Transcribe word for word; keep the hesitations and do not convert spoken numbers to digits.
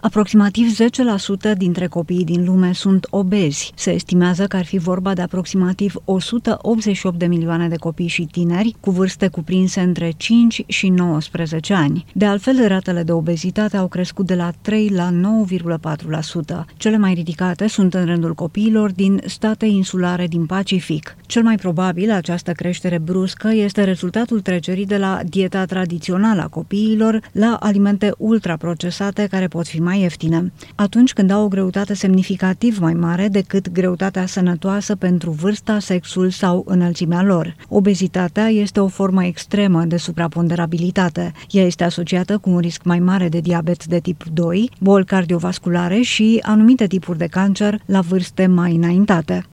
Aproximativ zece la sută dintre copiii din lume sunt obezi. Se estimează că ar fi vorba de aproximativ o sută optzeci și opt de milioane de copii și tineri cu vârste cuprinse între cinci și nouăsprezece ani. De altfel, ratele de obezitate au crescut de la trei la nouă virgulă patru la sută. Cele mai ridicate sunt în rândul copiilor din state insulare din Pacific. Cel mai probabil, această creștere bruscă este rezultatul trecerii de la dieta tradițională a copiilor la alimente ultraprocesate care pot fi mai ieftine, atunci când au o greutate semnificativ mai mare decât greutatea sănătoasă pentru vârsta, sexul sau înălțimea lor. Obezitatea este o formă extremă de supraponderabilitate. Ea este asociată cu un risc mai mare de diabet de tip doi, boli cardiovasculare și anumite tipuri de cancer la vârste mai înaintate.